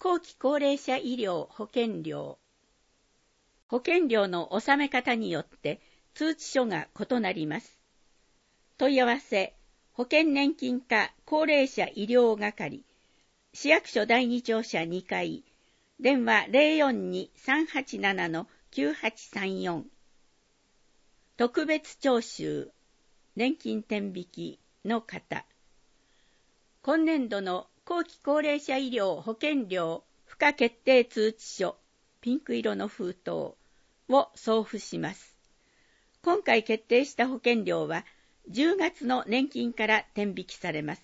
後期高齢者医療保険料。保険料の納め方によって通知書が異なります。問い合わせ、保険年金課高齢者医療係、市役所第二庁舎2階、電話 042-387-9834。特別徴収、年金天引きの方。今年度の後期高齢者医療保険料付加決定通知書、ピンク色の封筒を送付します。今回決定した保険料は10月の年金から天引きされます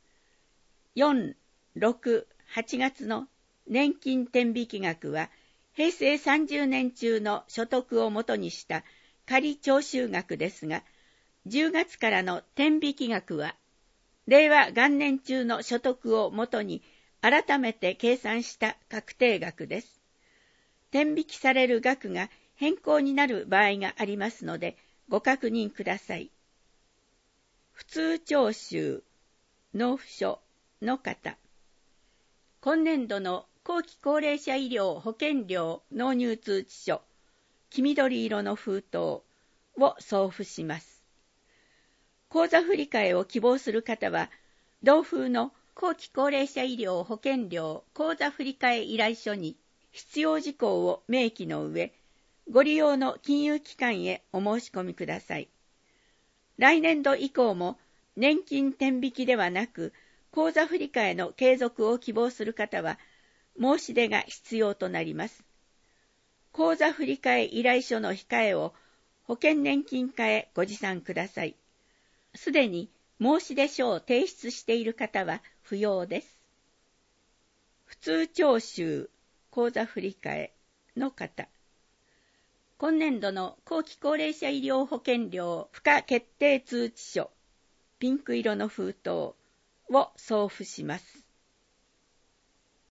。4、6、8月の年金天引き額は平成30年中の所得をもとにした仮徴収額ですが、10月からの天引き額は令和元年中の所得をもとに改めて計算した確定額です。天引きされる額が変更になる場合がありますのでご確認ください。普通徴収、納付書の方。今年度の後期高齢者医療保険料納入通知書、黄緑色の封筒を送付します。口座振替を希望する方は、同封の後期高齢者医療保険料口座振替依頼書に必要事項を明記の上、ご利用の金融機関へお申し込みください。来年度以降も年金天引きではなく、口座振替の継続を希望する方は、申し出が必要となります。口座振替依頼書の控えを保険年金課へご持参ください。すでに申し出書を提出している方は不要です。普通徴収、口座振替の方。今年度の後期高齢者医療保険料付加決定通知書、ピンク色の封筒を送付します。